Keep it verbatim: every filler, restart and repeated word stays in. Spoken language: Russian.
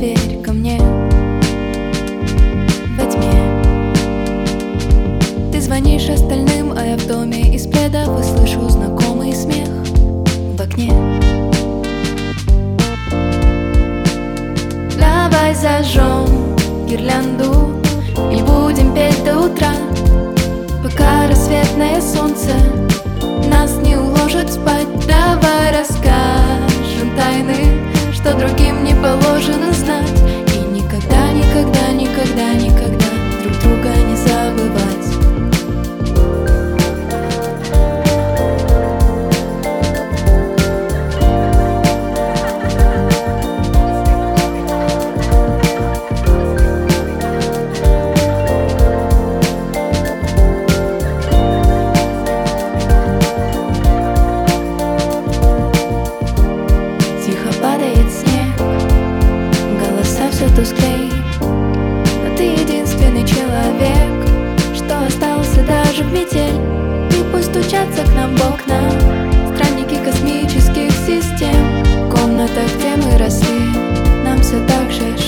дверь ко мне во тьме. Ты звонишь остальным, а я в доме из пледов и слышу знакомый смех в окне. Давай зажжем гирлянду или будем петь до утра, пока рассветное солнце нас не уложит спать. Давай расскажем тайны, что другим не положено знать, и никогда, никогда, никогда, никогда друг друга не забывать. Падает снег, голоса все тусклей, но ты единственный человек, что остался даже в метель. И пусть стучатся к нам в окна странники космических систем, в комнатах, где мы росли, нам все так же